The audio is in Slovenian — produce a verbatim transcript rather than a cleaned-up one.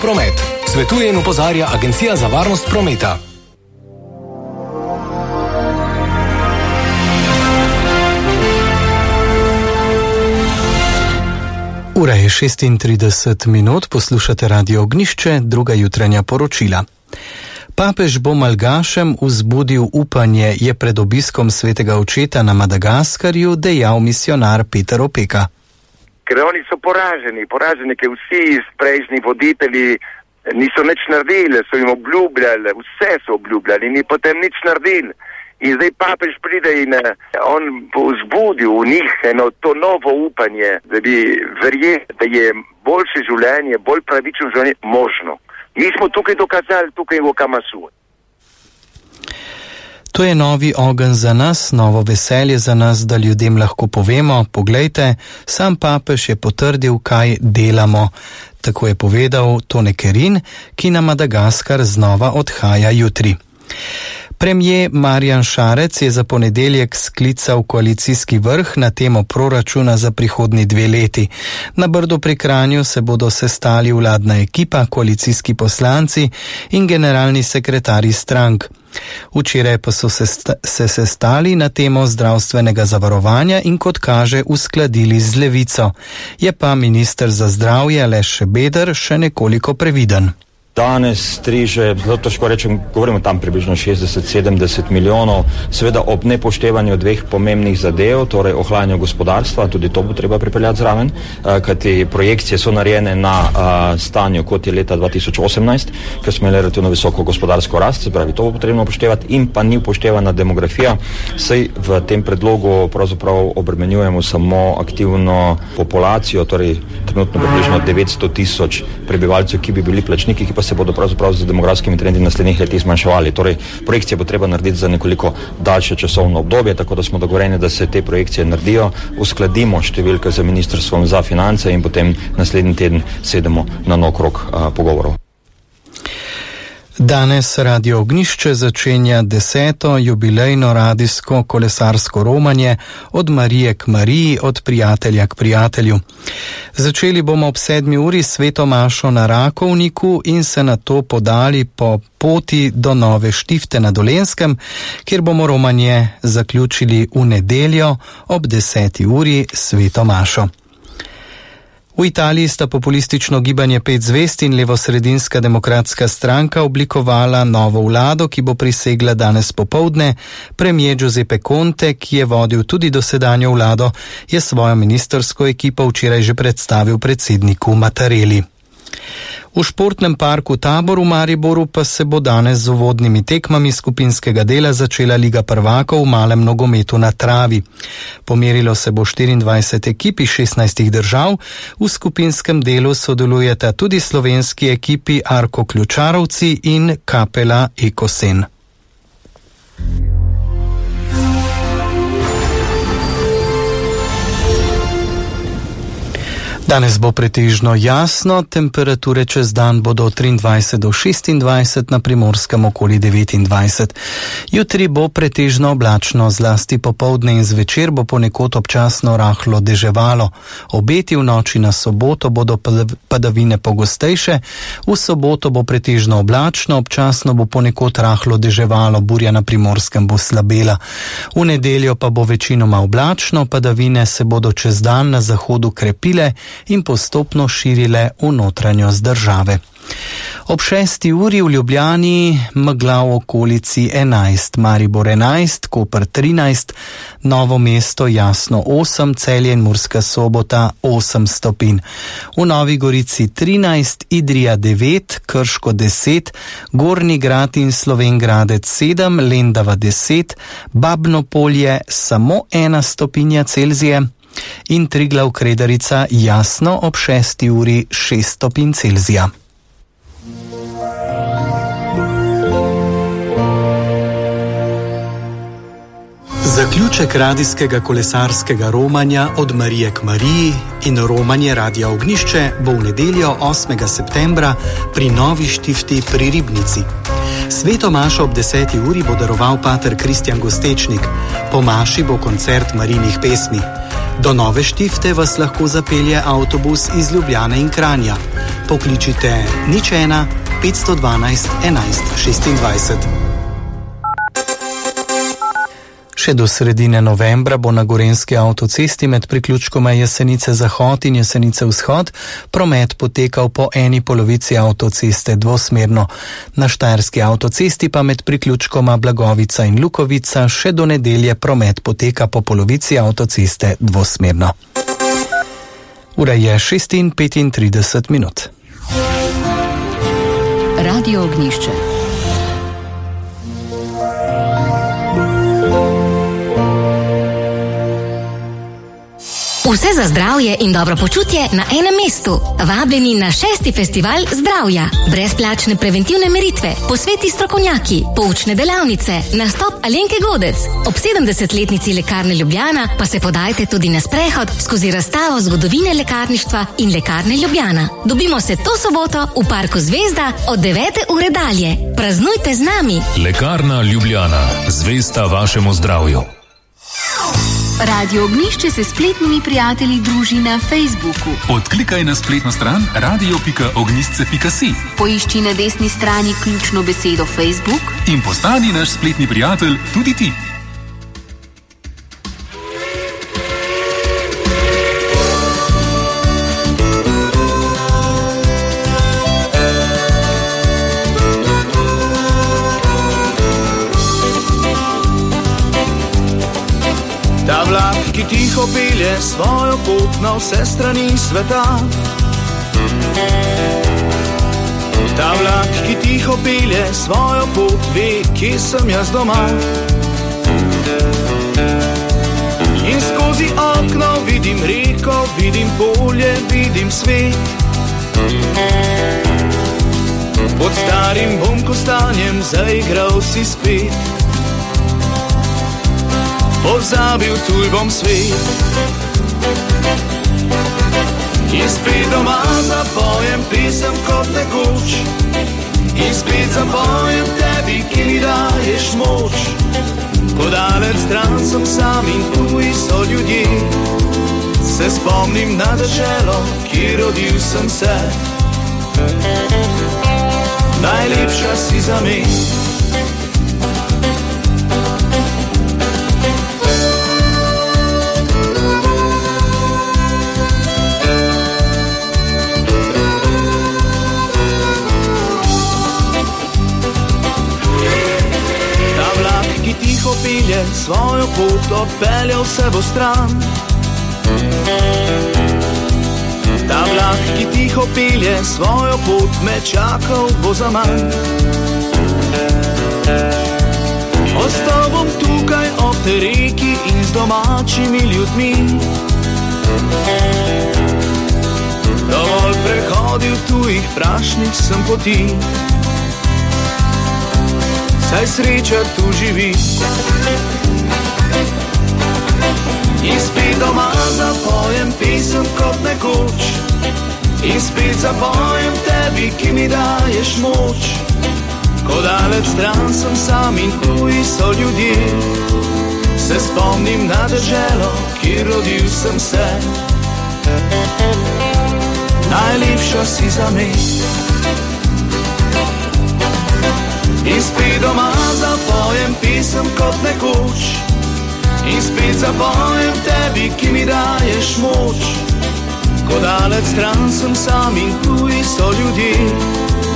Promet. Svetuje in opozarja Agencija za varnost prometa. Ura je šestintrideset minut, poslušate Radio Ognjišče, druga jutranja poročila. Papež bo Malgašem vzbudil upanje, je pred obiskom svetega očeta na Madagaskarju dejal misionar Peter Opeka. Ker oni so poraženi, poraženi, ker vsi prejšnji voditelji niso nič naredili, so jim obljubljali, vse so obljubljali in potem nič naredili. In zdaj papež pride in on bo vzbudil v njih eno to novo upanje, da bi verjeli, da je boljše življenje, bolj pravično življenje možno. Mi smo tukaj dokazali, tukaj v Kamasu. To je novi ogenj za nas, novo veselje za nas, da ljudem lahko povemo, poglejte, sam papež je potrdil, kaj delamo. Tako je povedal Tone Kerin, ki na Madagaskar znova odhaja jutri. Premijer Marjan Šarec je za ponedeljek sklical koalicijski vrh na temo proračuna za prihodnji dve leti. Na Brdu pri Kranju se bodo sestali vladna ekipa, koalicijski poslanci in generalni sekretarji strank. Včeraj pa so se, sta, se sestali na temo zdravstvenega zavarovanja in kot kaže uskladili z Levico. Je pa minister za zdravje Aleš Šabeder še nekoliko previden. Danes striže, zelo težko rečem, govorimo tam približno šestdeset sedemdeset milijonov, seveda ob nepoštevanju dveh pomembnih zadev, torej ohlajanju gospodarstva, tudi to bo treba pripeljati zraven, kajti projekcije so narejene na a, stanju, kot je leta dva tisoč osemnajst, ker smo imeli relativno visoko gospodarsko rast, se pravi, to bo potrebno upoštevati in pa ni upoštevana demografija, saj v tem predlogu pravzaprav obremenjujemo samo aktivno populacijo, torej trenutno približno devetsto tisoč prebivalcev, ki bi bili plačniki, ki pa se bodo pravzaprav z demografskimi trendi naslednjih letih zmanjševali. Torej, projekcije bo treba narediti za nekoliko daljše časovno obdobje, tako da smo dogovoreni, da se te projekcije naredijo, uskladimo številke z ministrstvom za finance in potem naslednji teden sedemo na nov krog a, pogovorov. Danes Radio Ognjišče začenja deseto jubilejno radijsko kolesarsko romanje od Marije k Mariji, od prijatelja k prijatelju. Začeli bomo ob sedmi uri sveto mašo na Rakovniku in se nato podali po poti do Nove Štifte na Dolenjskem, kjer bomo romanje zaključili v nedeljo ob deseti uri sveto mašo. V Italiji sta populistično gibanje Pet zvezd in levosredinska demokratska stranka oblikovala novo vlado, ki bo prisegla danes popoldne. Premier Giuseppe Conte, ki je vodil tudi dosedanjo vlado, je svojo ministrsko ekipo včeraj že predstavil predsedniku Mattarelli. V športnem parku Tabor v Mariboru pa se bo danes z uvodnimi tekmami skupinskega dela začela Liga prvakov v malem nogometu na travi. Pomerilo se bo štiriindvajset ekip iz šestnajstih držav, v skupinskem delu sodelujeta tudi slovenski ekipi Arko Ključarovci in Kapela Ekosen. Danes bo pretežno jasno, temperature čez dan bodo od triindvajset do šestindvajset, na Primorskem okoli devetindvajset. Jutri bo pretežno oblačno, zlasti popoldne in zvečer bo ponekod občasno rahlo deževalo. Obeti v noči na soboto bodo padavine pogostejše, v soboto bo pretežno oblačno, občasno bo ponekod rahlo deževalo, burja na Primorskem bo slabela. V nedeljo pa bo večinoma oblačno, padavine se bodo čez dan na zahodu krepile in postopno širile v notranjost države. Ob šesti uri v Ljubljani megla v okolici enajst, Maribor enajst, Koper trinajst, Novo mesto jasno osem, Celje in Murska Sobota osem stopinj. V Novi Gorici trinajst, Idrija devet, Krško deset, Gornji Grad in Slovenj Gradec sedem, Lendava deset, Babno Polje samo ena stopinja Celzije in Triglav Kredarica jasno ob šesti uri šest stopinj Celzija. Zaključek radijskega kolesarskega romanja od Marije k Mariji in romanje Radia Ognjišče bo v nedeljo osmega septembra pri Novi Štifti pri Ribnici. Sveto mašo ob deseti uri bo daroval pater Kristjan Gostečnik. Po maši bo koncert Marijinih pesmi. Do Nove Štifte vas lahko zapelje avtobus iz Ljubljane in Kranja. Pokličite nič ena petsto dvanajst enajst šestindvajset. Še do sredine novembra bo na Gorenjski avtocesti med priključkoma Jesenice Zahod in Jesenice Vzhod promet potekal po eni polovici avtoceste dvosmerno. Na Štajerski avtocesti pa med priključkoma Blagovica in Lukovica še do nedelje promet poteka po polovici avtoceste dvosmerno. Ura je šest in petintrideset minut. Radio Ognjišče. Vse za zdravje in dobro počutje na enem mestu. Vabljeni na šesti festival zdravja. Brezplačne preventivne meritve, posveti strokovnjaki, poučne delavnice, nastop Alenke Godec. Ob sedemdesetletnici Lekarne Ljubljana pa se podajte tudi na sprehod skozi razstavo zgodovine lekarništva in Lekarne Ljubljana. Dobimo se to soboto v Parku Zvezda od devete ure dalje. Praznujte z nami. Lekarna Ljubljana. Zvesta vašemu zdravju. Radio Ognjišče se spletnimi prijatelji druži na Facebooku. Odklikaj na spletno stran radio pika ognjišče pika si. Poišči na desni strani ključno besedo Facebook in postani naš spletni prijatelj tudi ti. Ta vlak, ki tiho pelje svojo pot na vse strani sveta. Ta vlak, ki tiho pelje svojo pot, ve, kje sem jaz doma. In skozi okno vidim reko, vidim polje, vidim svet. Pod starim bom kostanjem zaigral si spet. Pozabil tuj bom svet. In spet doma zapojem pesem kot nekoč. In spet zapojem tebi, ki mi daješ moč. Ko daleč stran sem sam in tuji so ljudje. Se spomnim na deželo, kjer rodil sem se. Najlepša si za me. Tiho pelje svojo pot, odpeljal se bo stran. Ta vlak, ki tiho pelje svojo pot, me čakal bo zaman. Ostal bom tukaj ob tej reki in z domačimi ljudmi. Dovolj prehodil tujih prašnih sem poti. Saj sreča tu živi. In spet doma zapojem pesem kot nekoč. In spet zapojem tebi, ki mi daješ moč. Ko daleč stran sem sam in tuji so ljudje. Se spomnim na deželo, kjer rodil sem se. Najlepša si za me. In spet doma zapojem pesem kot nekoč. In spet zapojem tebi, ki mi daješ moč. Ko daleč stran sem sam in tuji so ljudje.